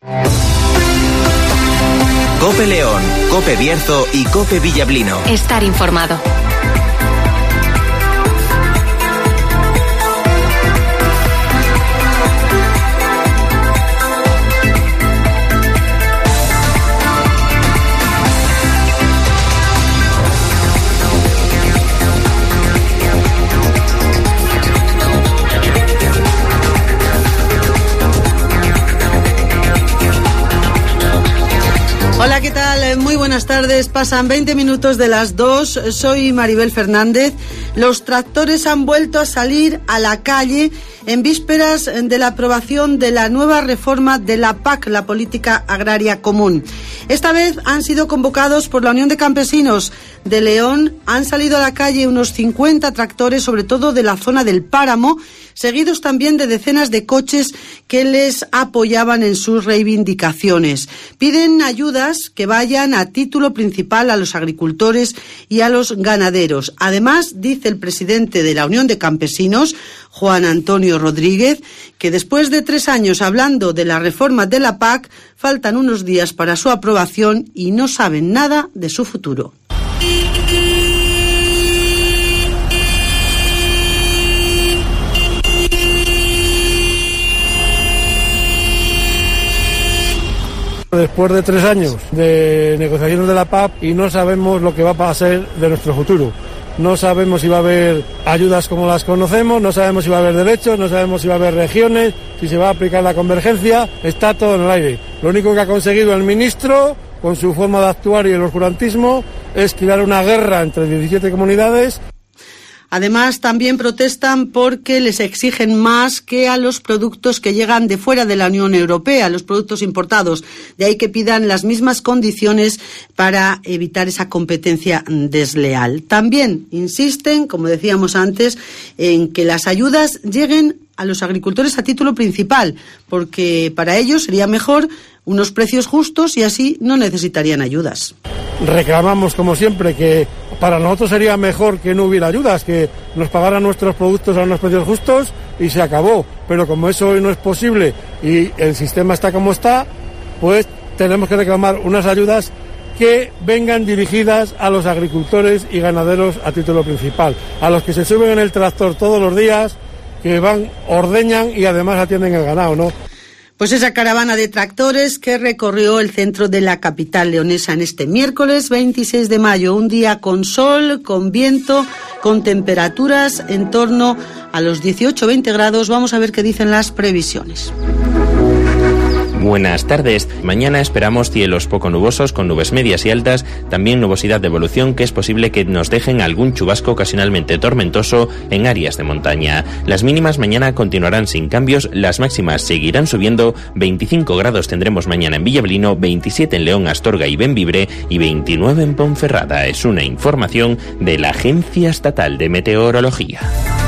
COPE León, COPE Bierzo y COPE Villablino. Estar informado. Hola, ¿qué tal? Muy buenas tardes. Pasan 20 minutos de las 2. Soy Maribel Fernández. Los tractores han vuelto a salir a la calle en vísperas de la aprobación de la nueva reforma de la PAC, la Política Agraria Común. Esta vez han sido convocados por la Unión de Campesinos de León. Han salido a la calle unos 50 tractores, sobre todo de la zona del Páramo, seguidos también de decenas de coches que les apoyaban en sus reivindicaciones. Piden ayudas que vayan a título principal a los agricultores y a los ganaderos. Además, dice el presidente de la Unión de Campesinos, Juan Antonio Rodríguez, que después de 3 años hablando de la reforma de la PAC, faltan unos días para su aprobación y no saben nada de su futuro. Después de 3 años de negociaciones de la PAC y no sabemos lo que va a pasar de nuestro futuro. No sabemos si va a haber ayudas como las conocemos, no sabemos si va a haber derechos, no sabemos si va a haber regiones, si se va a aplicar la convergencia, está todo en el aire. Lo único que ha conseguido el ministro, con su forma de actuar y el oscurantismo, es crear una guerra entre 17 comunidades. Además, también protestan porque les exigen más que a los productos que llegan de fuera de la Unión Europea, los productos importados. De ahí que pidan las mismas condiciones para evitar esa competencia desleal. También insisten, como decíamos antes, en que las ayudas lleguen a los agricultores a título principal, porque para ellos sería mejor unos precios justos y así no necesitarían ayudas. Reclamamos, como siempre, que para nosotros sería mejor que no hubiera ayudas, que nos pagaran nuestros productos a unos precios justos y se acabó. Pero como eso hoy no es posible y el sistema está como está, pues tenemos que reclamar unas ayudas que vengan dirigidas a los agricultores y ganaderos a título principal, a los que se suben en el tractor todos los días, que van, ordeñan y además atienden el ganado, ¿no? Pues esa caravana de tractores que recorrió el centro de la capital leonesa en este miércoles 26 de mayo, un día con sol, con viento, con temperaturas en torno a los 18-20 grados. Vamos a ver qué dicen las previsiones. Buenas tardes. Mañana esperamos cielos poco nubosos con nubes medias y altas, también nubosidad de evolución que es posible que nos dejen algún chubasco ocasionalmente tormentoso en áreas de montaña. Las mínimas mañana continuarán sin cambios, las máximas seguirán subiendo, 25 grados tendremos mañana en Villablino, 27 en León, Astorga y Bembibre y 29 en Ponferrada. Es una información de la Agencia Estatal de Meteorología.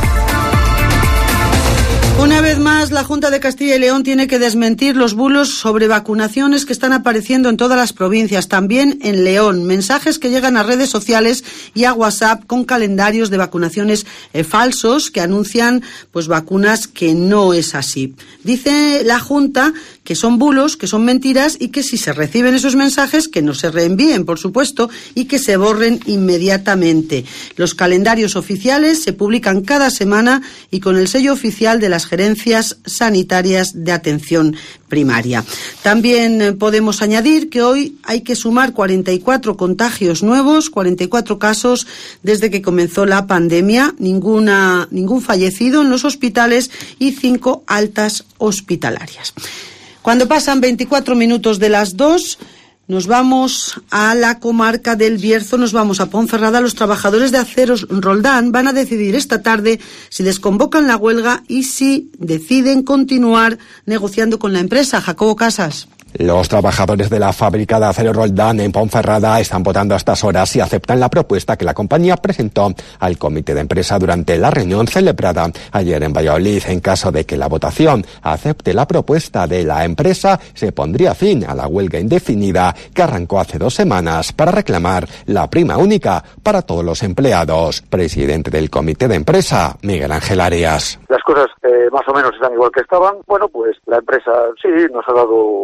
Una vez más, la Junta de Castilla y León tiene que desmentir los bulos sobre vacunaciones que están apareciendo en todas las provincias, también en León. Mensajes que llegan a redes sociales y a WhatsApp con calendarios de vacunaciones falsos que anuncian pues vacunas que no es así. Dice la Junta que son bulos, que son mentiras y que si se reciben esos mensajes que no se reenvíen, por supuesto, y que se borren inmediatamente. Los calendarios oficiales se publican cada semana y con el sello oficial de las gerencias sanitarias de atención primaria. También podemos añadir que hoy hay que sumar 44 contagios nuevos, 44 casos desde que comenzó la pandemia, ningún fallecido en los hospitales y 5 altas hospitalarias. Cuando pasan 24 minutos de las 2, nos vamos a la comarca del Bierzo, nos vamos a Ponferrada. Los trabajadores de Aceros Roldán van a decidir esta tarde si desconvocan la huelga y si deciden continuar negociando con la empresa. Jacobo Casas. Los trabajadores de la fábrica de Aceros Roldán en Ponferrada están votando a estas horas si aceptan la propuesta que la compañía presentó al comité de empresa durante la reunión celebrada ayer en Valladolid. En caso de que la votación acepte la propuesta de la empresa, se pondría fin a la huelga indefinida que arrancó hace 2 semanas para reclamar la prima única para todos los empleados. Presidente del comité de empresa, Miguel Ángel Arias. Las cosas más o menos están igual que estaban. Bueno, pues la empresa sí nos ha dado nuevos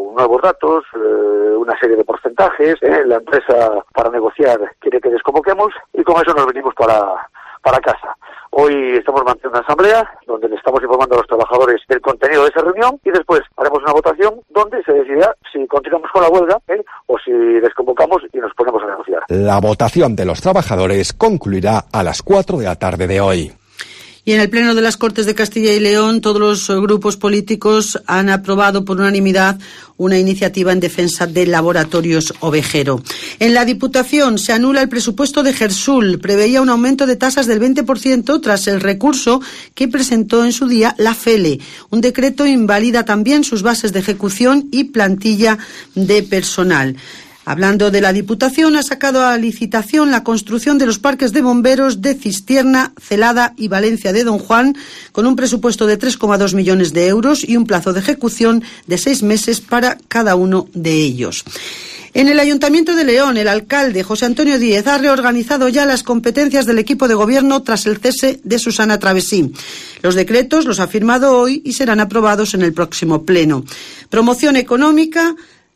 datos, una serie de porcentajes, la empresa para negociar quiere que desconvoquemos y con eso nos venimos para casa. Hoy estamos manteniendo una asamblea donde le estamos informando a los trabajadores del contenido de esa reunión y después haremos una votación donde se decidirá si continuamos con la huelga o si desconvocamos y nos ponemos a negociar. La votación de los trabajadores concluirá a las 4 de la tarde de hoy. Y en el Pleno de las Cortes de Castilla y León, todos los grupos políticos han aprobado por unanimidad una iniciativa en defensa de Laboratorios Ovejero. En la Diputación se anula el presupuesto de Gersul. Preveía un aumento de tasas del 20% tras el recurso que presentó en su día la FELE. Un decreto invalida también sus bases de ejecución y plantilla de personal. Hablando de la Diputación, ha sacado a licitación la construcción de los parques de bomberos de Cistierna, Celada y Valencia de Don Juan, con un presupuesto de 3,2 millones de euros y un plazo de ejecución de 6 meses para cada uno de ellos. En el Ayuntamiento de León, el alcalde José Antonio Díez ha reorganizado ya las competencias del equipo de gobierno tras el cese de Susana Travesí. Los decretos los ha firmado hoy y serán aprobados en el próximo pleno. Promoción económica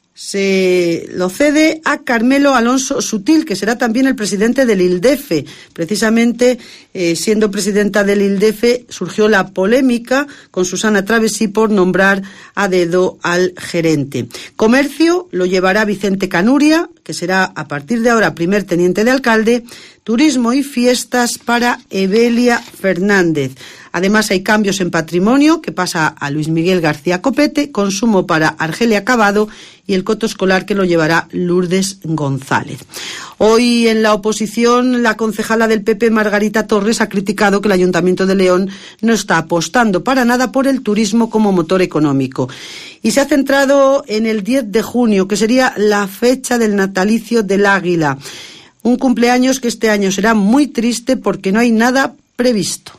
se lo cede a Carmelo Alonso Sutil, que será también el presidente del ILDEFE. Precisamente, siendo presidenta del ILDEFE, surgió la polémica con Susana Travesí por nombrar a dedo al gerente. Comercio lo llevará Vicente Canuria, que será a partir de ahora primer teniente de alcalde. Turismo y fiestas para Evelia Fernández. Además, hay cambios en patrimonio, que pasa a Luis Miguel García Copete, consumo para Argelia Cabado y el coto escolar, que lo llevará Lourdes González. Hoy en la oposición, la concejala del PP, Margarita Torres, ha criticado que el Ayuntamiento de León no está apostando para nada por el turismo como motor económico. Y se ha centrado en el 10 de junio, que sería la fecha del natalicio del Águila. Un cumpleaños que este año será muy triste porque no hay nada previsto.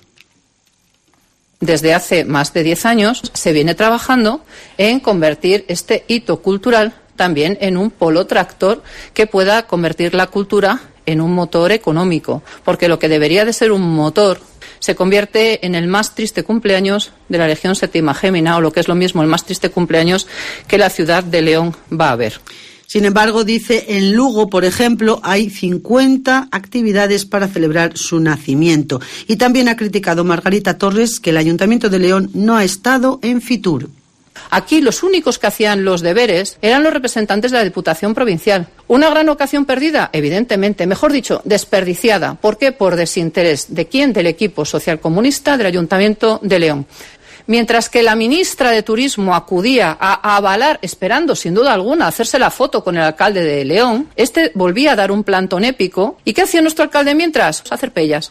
Desde hace más de 10 años se viene trabajando en convertir este hito cultural también en un polo tractor que pueda convertir la cultura en un motor económico, porque lo que debería de ser un motor se convierte en el más triste cumpleaños de la Legión Séptima Gémina, o lo que es lo mismo, el más triste cumpleaños que la ciudad de León va a ver. Sin embargo, dice, en Lugo, por ejemplo, hay 50 actividades para celebrar su nacimiento. Y también ha criticado Margarita Torres que el Ayuntamiento de León no ha estado en Fitur. Aquí los únicos que hacían los deberes eran los representantes de la Diputación Provincial. ¿Una gran ocasión perdida? Evidentemente. Mejor dicho, desperdiciada. ¿Por qué? Por desinterés. ¿De quién? Del equipo socialcomunista del Ayuntamiento de León. Mientras que la ministra de Turismo acudía a avalar, esperando sin duda alguna hacerse la foto con el alcalde de León, volvía a dar un plantón épico. ¿Y qué hacía nuestro alcalde mientras? Hacer pellas.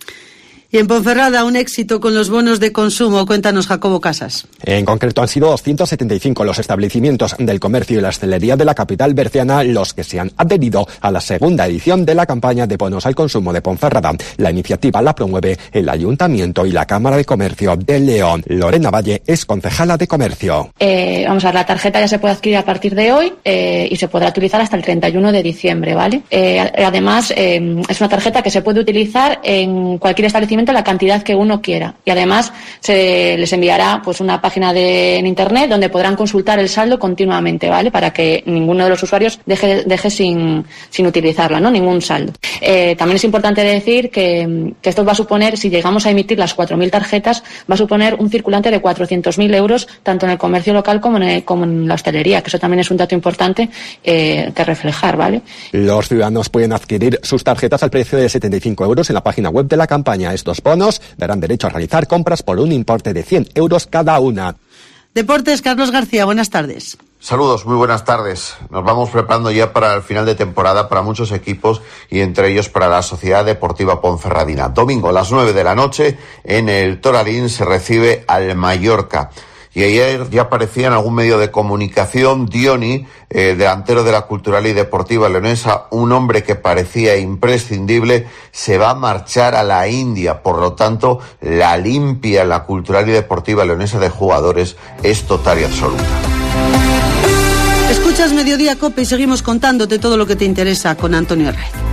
Y en Ponferrada, un éxito con los bonos de consumo. Cuéntanos, Jacobo Casas. En concreto, han sido 275 los establecimientos del comercio y la hostelería de la capital berciana los que se han adherido a la segunda edición de la campaña de bonos al consumo de Ponferrada. La iniciativa la promueve el Ayuntamiento y la Cámara de Comercio de León. Lorena Valle es concejala de Comercio. Vamos a ver, la tarjeta ya se puede adquirir a partir de hoy y se podrá utilizar hasta el 31 de diciembre, ¿vale? Además, es una tarjeta que se puede utilizar en cualquier establecimiento la cantidad que uno quiera, y además se les enviará pues una página en internet donde podrán consultar el saldo continuamente, ¿vale? Para que ninguno de los usuarios deje sin utilizarla, ¿no? Ningún saldo. También es importante decir que esto va a suponer, si llegamos a emitir las 4.000 tarjetas, va a suponer un circulante de 400.000 euros tanto en el comercio local como en la hostelería, que eso también es un dato importante que reflejar, ¿vale? Los ciudadanos pueden adquirir sus tarjetas al precio de 75 euros en la página web de la campaña. Estos bonos darán derecho a realizar compras por un importe de 100 euros cada una. Deportes, Carlos García, buenas tardes. Saludos, muy buenas tardes. Nos vamos preparando ya para el final de temporada para muchos equipos y entre ellos para la Sociedad Deportiva Ponferradina. Domingo a las 9 de la noche en el Toralín se recibe al Mallorca. Y ayer ya aparecía en algún medio de comunicación Dioni, delantero de la Cultural y Deportiva Leonesa, un hombre que parecía imprescindible, se va a marchar a la India. Por lo tanto, la limpia en la Cultural y Deportiva Leonesa de jugadores es total y absoluta. Escuchas Mediodía COPE y seguimos contándote todo lo que te interesa con Antonio Herrera.